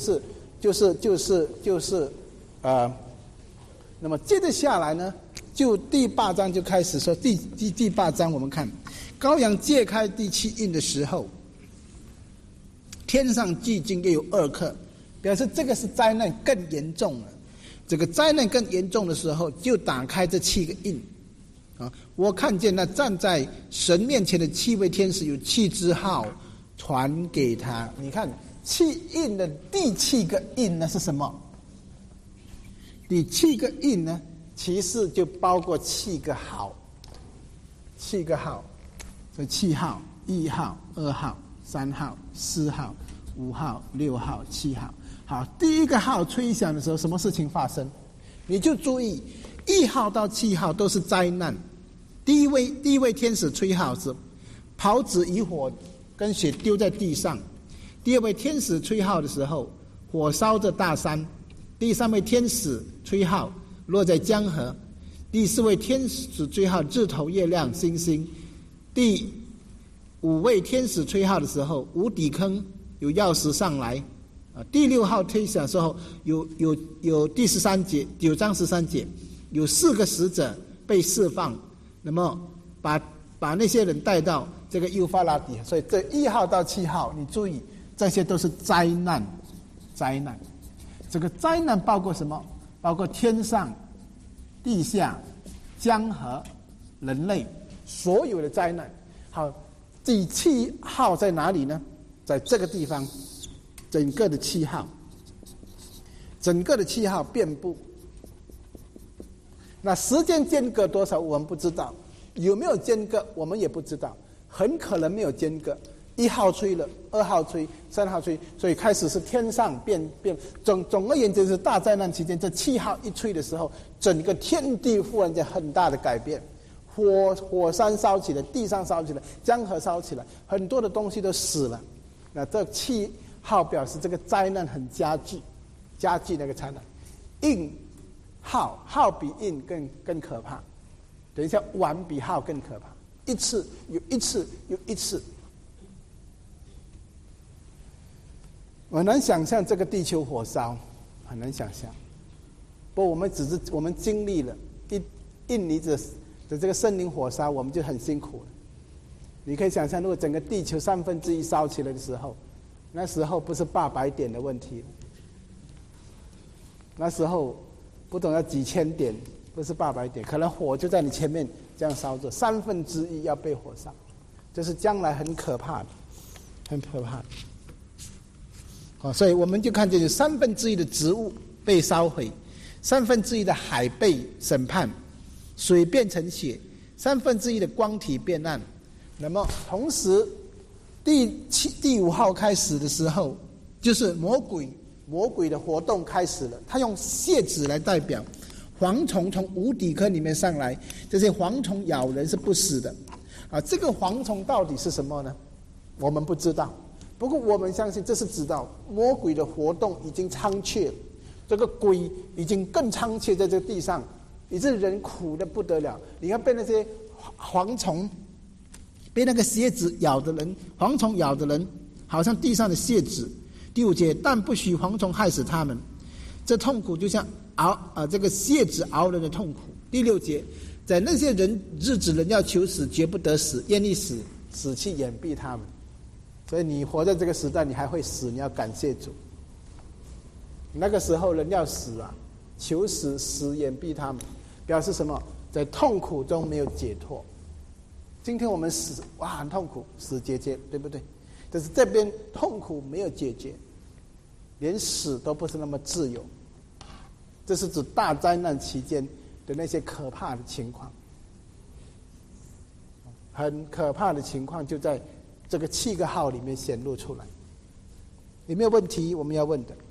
就是那么接着下来呢，就第8章就开始说，第8章我们看羔羊揭开第7印的时候，天上寂静，又有2刻，表示这个是灾难更严重了。这个灾难更严重的时候，就打开这7个印， 啊，我看见那站在神面前的7位天使有7支号传给他。你看7印的第7个印呢是什么？第7个印呢，其实就包括7个号，7个号，所以7号、1号、2号、3号、4号、5号、6号、7号。好，第一个号吹响的时候，什么事情发生？你就注意，1号到7号都是灾难。第一位天使吹号是袍子以火跟血丢在地上；第2位天使吹号的时候，火烧着大山；第3位天使吹号落在江河；第4位天使吹号日头、月亮、星星；第5位天使吹号的时候，无底坑有钥匙上来。第6号吹响的时候，有第13节9章13节，有4个使者被释放，那么把那些人带到这个幼发拉底。所以这1号到7号，你注意，这些都是灾难。这个灾难包括什么？包括天上、地下、江河、人类，所有的灾难。好，第7号在哪里呢？在这个地方。整个的7号遍布，那时间间隔多少我们不知道，有没有间隔我们也不知道，很可能没有间隔。1号吹了，2号吹，3号吹，所以开始是天上变。总而言之是大灾难期间，这7号一吹的时候，整个天地忽然间很大的改变，火山烧起来，地上烧起来，江河烧起来，很多的东西都死了。那这7号表示这个灾难很加剧那个灾难。印号比印更可怕，等一下碗比号更可怕，一次又一次。我很难想象这个地球火烧，很难想象。不过我们经历了印尼的这个森林火烧，我们就很辛苦了。你可以想象，如果整个地球1/3烧起来的时候，那时候不是800点的问题，那时候不懂要几千点，不是800点，可能火就在你前面这样烧着，1/3要被火烧，这是将来很可怕的。好，所以我们就看见有1/3的植物被烧毁，1/3的海被审判，水变成血，1/3的光体变暗。那么同时第5号开始的时候，就是魔鬼的活动开始了。他用蝎子来代表，蝗虫从无底坑里面上来，这些蝗虫咬人是不死的。这个蝗虫到底是什么呢？我们不知道。不过我们相信，这是知道魔鬼的活动已经猖獗了，这个鬼已经更猖獗在这个地上，以致人苦得不得了。你看被那些蝗虫。被那个蝎子咬的人，蝗虫咬的人，好像地上的蝎子。第5节，但不许蝗虫害死他们，这痛苦就像这个蝎子熬人的痛苦。第6节，在那些日子人要求死，绝不得死，愿意死，死去掩蔽他们。所以你活在这个时代，你还会死，你要感谢主。那个时候人要死啊，求死，死掩蔽他们，表示什么？在痛苦中没有解脱。今天我们死，哇，很痛苦，死结节，对不对？但是这边痛苦没有解决，连死都不是那么自由。这是指大灾难期间的那些可怕的情况，很可怕的情况就在这个7个号里面显露出来。有没有问题？我们要问的。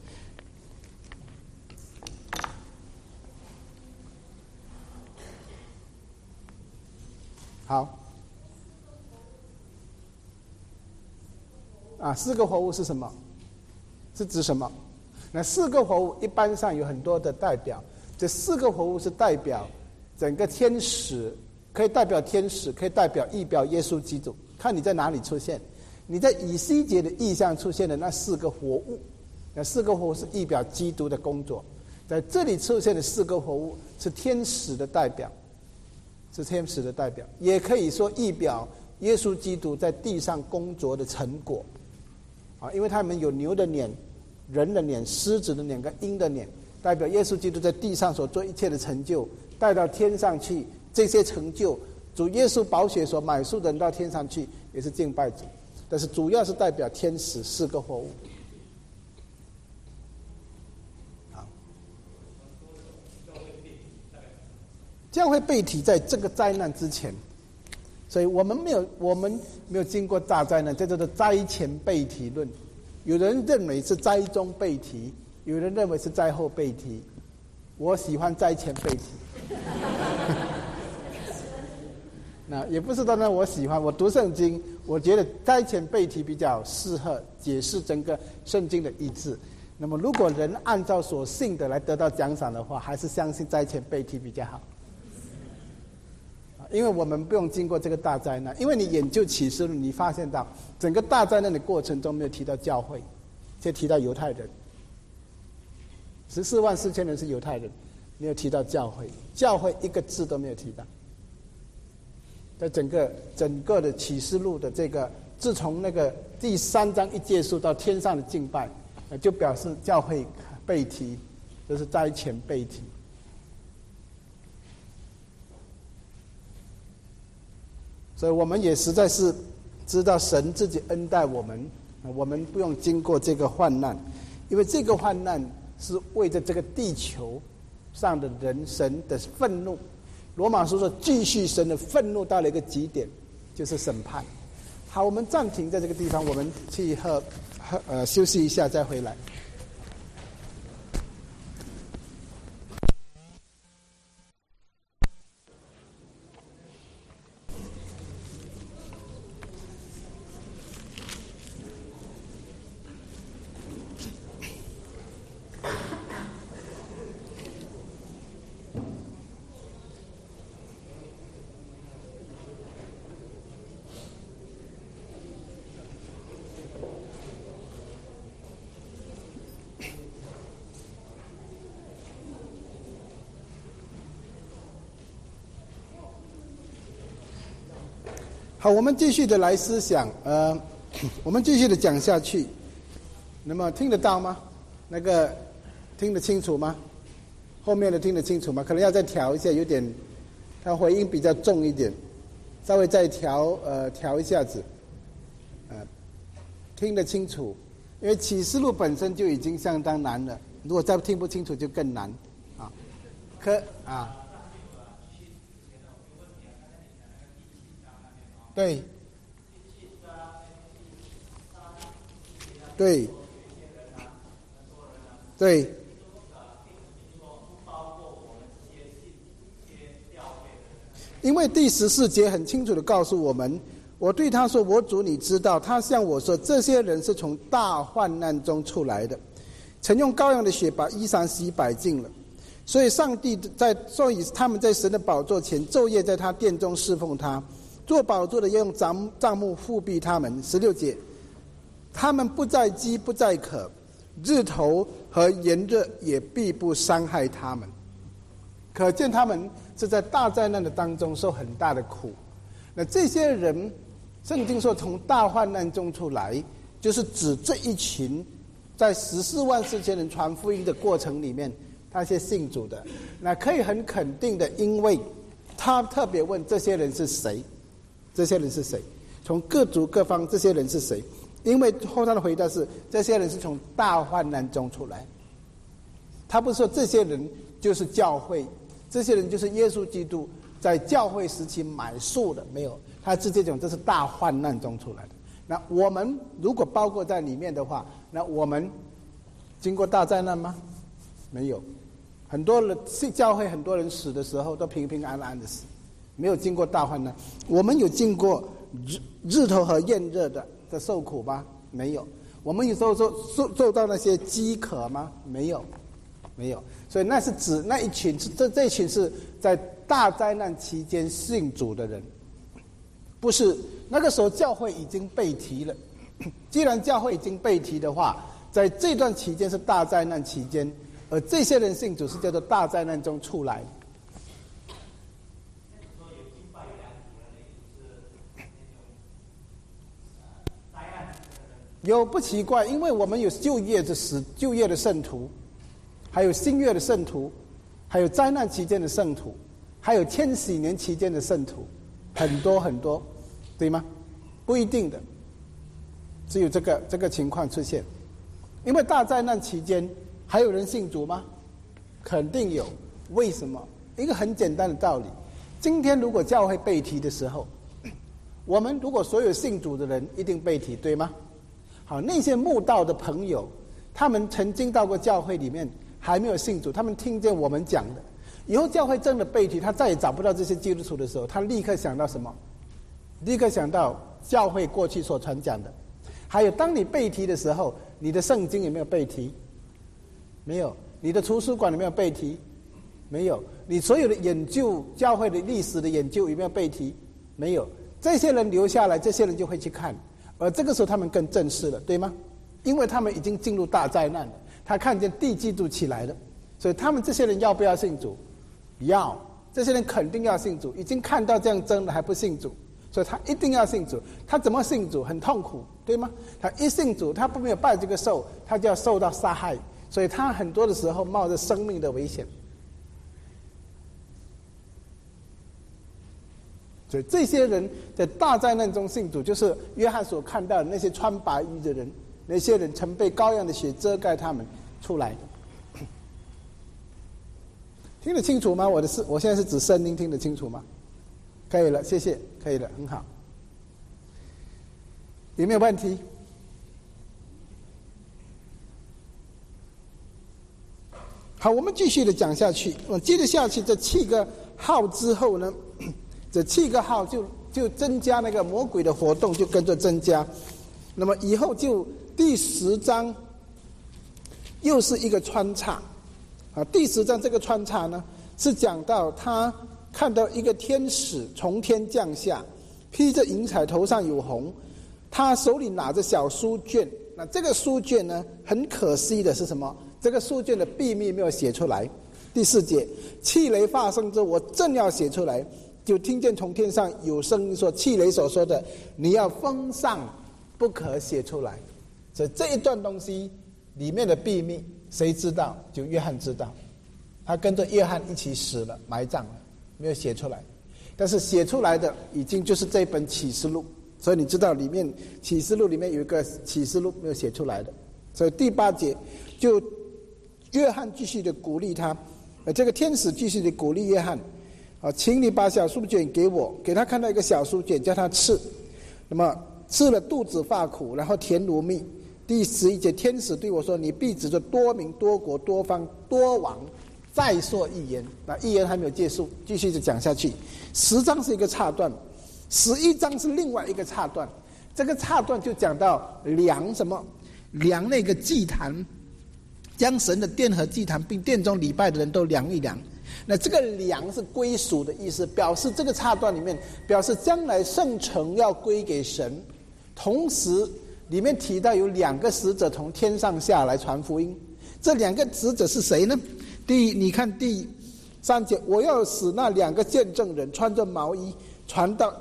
好。4个活物是什么？是指什么？那4个活物一般上有很多的代表，这4个活物是代表整个天使，可以代表天使，可以代表预表耶稣基督，看你在哪里出现。你在以西结的意象出现的那4个活物，那4个活物是预表基督的工作，在这里出现的4个活物是天使的代表，也可以说预表耶稣基督在地上工作的成果。因为他们有牛的脸、人的脸、狮子的脸跟鹰的脸，代表耶稣基督在地上所做一切的成就，带到天上去这些成就，主耶稣宝血所买赎的人到天上去也是敬拜主，但是主要是代表天使4个活物。好，教会被提在这个灾难之前，所以我们没有经过大灾难，这叫做灾前被提论。有人认为是灾中被提，有人认为是灾后被提，我喜欢灾前被提。那也不是当然我喜欢，我读圣经，我觉得灾前被提比较适合解释整个圣经的意志。那么如果人按照所信的来得到奖赏的话，还是相信灾前被提比较好。因为我们不用经过这个大灾难，因为你研究启示录，你发现到整个大灾难的过程中没有提到教会，却提到犹太人。14万4千人是犹太人，没有提到教会，教会一个字都没有提到。在整个的启示录的这个，自从那个第3章一结束到天上的敬拜，就表示教会被提，就是灾前被提。所以我们也实在是知道神自己恩待我们，我们不用经过这个患难，因为这个患难是为着这个地球上的人神的愤怒。罗马书说，继续神的愤怒到了一个极点，就是审判。好，我们暂停在这个地方，我们去休息一下再回来。好，我们继续的来思想，我们继续的讲下去。那么听得到吗？那个听得清楚吗？后面的听得清楚吗？可能要再调一下，有点，它回音比较重一点，稍微再调一下子，听得清楚。因为启示录本身就已经相当难了，如果再听不清楚就更难啊。对，对，对，因为第14节很清楚的告诉我们，我对他说，我主你知道，他向我说，这些人是从大患难中出来的，曾用羔羊的血把衣裳洗白净了，所以他们在神的宝座前昼夜在他殿中侍奉他，做宝座的要用帐幕覆庇他们。16节，他们不再饥不再渴，日头和炎热也必不伤害他们。可见他们是在大灾难的当中受很大的苦。那这些人，圣经说从大患难中出来，就是指这一群在14万4千人传福音的过程里面，那些信主的。那可以很肯定的，因为他特别问这些人是谁。这些人是谁？从各族各方，这些人是谁？因为后他的回答是，这些人是从大患难中出来。他不是说这些人就是教会，这些人就是耶稣基督在教会时期买赎的，没有，他直接讲这是大患难中出来的。那我们如果包括在里面的话，那我们经过大灾难吗？没有，很多人教会很多人死的时候都平平安安的死。没有经过大患难。我们有经过日头和炎热的受苦吗？没有。我们有时候受到那些饥渴吗？没有，没有。所以那是指那一群，这一群是在大灾难期间信主的人，不是那个时候教会已经被提了。既然教会已经被提的话，在这段期间是大灾难期间，而这些人信主是叫做大灾难中出来。有不奇怪，因为我们有旧约的圣徒，还有新约的圣徒，还有灾难期间的圣徒， 还有千禧年期间的圣徒，很多很多，对吗？不一定的，只有这个情况出现。因为大灾难期间还有人信主吗？肯定有。为什么？一个很简单的道理，今天如果教会被提的时候，我们如果所有信主的人一定被提，对吗？好，那些慕道的朋友，他们曾经到过教会里面，还没有信主，他们听见我们讲的，以后教会真的被提，他再也找不到这些基督徒的时候，他立刻想到什么？立刻想到教会过去所传讲的。还有当你被提的时候，你的圣经有没有被提？没有。你的图书馆有没有被提？没有。你所有的研究教会的历史的研究有没有被提？没有。这些人留下来，这些人就会去看，而这个时候他们更正式了，对吗？因为他们已经进入大灾难了，他看见地基督起来了，所以他们这些人要不要信主？要。这些人肯定要信主，已经看到这样真了还不信主，所以他一定要信主。他怎么信主？很痛苦，对吗？他一信主，他没有拜这个兽，他就要受到杀害，所以他很多的时候冒着生命的危险。所以这些人在大灾难中信主，就是约翰所看到的那些穿白衣的人，那些人曾被羔羊的血遮盖他们出来的。听得清楚吗？我现在是指声音，听得清楚吗？可以了，谢谢，可以了，很好。有没有问题？好，我们继续的讲下去。接着下去，这7个号之后呢，这7个号就增加那个魔鬼的活动，就跟着增加。那么以后就第10章又是一个穿插。第10章这个穿插呢，是讲到他看到一个天使从天降下，披着银彩，头上有红，他手里拿着小书卷。那这个书卷呢，很可惜的是什么？这个书卷的秘密没有写出来。第4节，气雷发生之后，我正要写出来，就听见从天上有声音说，气雷所说的，你要封上，不可写出来。所以这一段东西里面的秘密，谁知道？就约翰知道，他跟着约翰一起死了，埋葬了，没有写出来。但是写出来的已经就是这本启示录，所以你知道里面启示录里面有一个启示录没有写出来的。所以第8节就约翰继续的鼓励他，这个天使继续的鼓励约翰，请你把小书卷给我，给他看到一个小书卷，叫他吃，那么吃了肚子发苦，然后甜如蜜。第11节，天使对我说，你必指着多民多国多方多王再说预言。那预言还没有结束，继续的讲下去。10章是一个岔段，11章是另外一个岔段。这个岔段就讲到量什么？量那个祭坛，将神的殿和祭坛并殿中礼拜的人都量一量。那这个量是归属的意思，表示这个岔段里面表示将来圣城要归给神，同时里面提到有2个使者从天上下来传福音。这2个使者是谁呢？你看第3节，我要使那2个见证人穿着毛衣，传到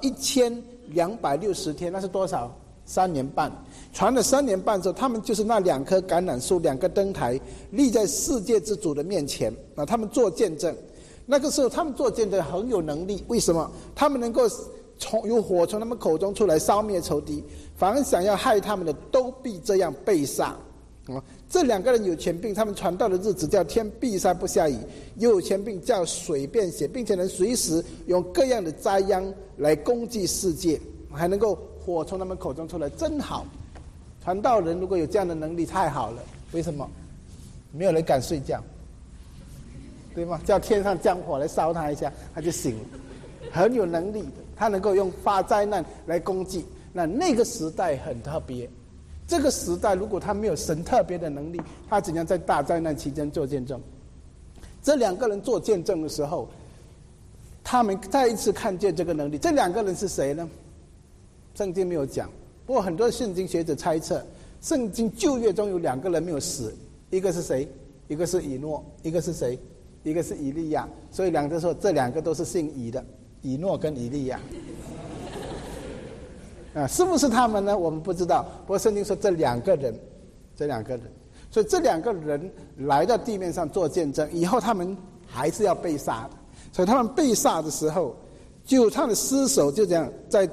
1260天，那是多少？3年半。传了3年半之后，他们就是那2棵橄榄树，2个灯台，立在世界之主的面前。他们做见证。那个时候他们做见证很有能力，为什么？他们能够有火从他们口中出来，烧灭仇敌，凡想要害他们的都必这样被杀。这2个人有权柄，他们传道的日子叫天闭塞不下雨，又有权柄叫水变血，并且能随时用各样的灾殃来攻击世界，还能够火从他们口中出来，真好。传道人如果有这样的能力，太好了。为什么？没有人敢睡觉，对吗？叫天上降火来烧他一下，他就醒了。很有能力的，他能够用发灾难来攻击。那个时代很特别，这个时代如果他没有神特别的能力，他怎样在大灾难期间做见证？这2个人做见证的时候，他们再一次看见这个能力。这2个人是谁呢？圣经没有讲，不过很多圣经学者猜测，圣经旧约中有2个人没有死，一个是谁？一个是以诺，一个是谁？一个是以利亚。所以2个说这2个都是姓以的，以诺跟以利亚。是不是他们呢？我们不知道。不过圣经说这2个人，所以这2个人来到地面上做见证，以后他们还是要被杀的。 所以他们被杀的时候，他的尸首就这样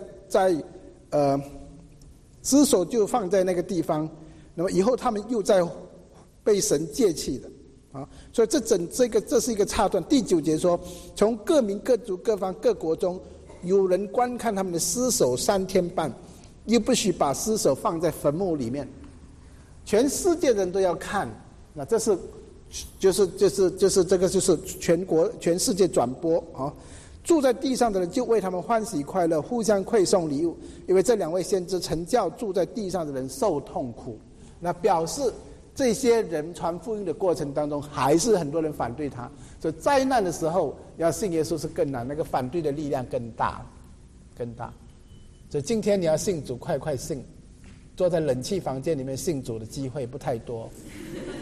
尸首就放在那个地方，那么以后他们又在被神借去的啊，所以这是一个岔段。第9节说，从各民各族各方各国中，有人观看他们的尸首3天半，又不许把尸首放在坟墓里面，全世界人都要看。那这是就是这个就是全世界转播啊。住在地上的人就为他们欢喜快乐，互相馈送礼物，因为这2位先知曾叫住在地上的人受痛苦。那表示这些人传福音的过程当中，还是很多人反对他，所以灾难的时候要信耶稣是更难，那个反对的力量更大。所以今天你要信主，快信，坐在冷气房间里面信主的机会不太多。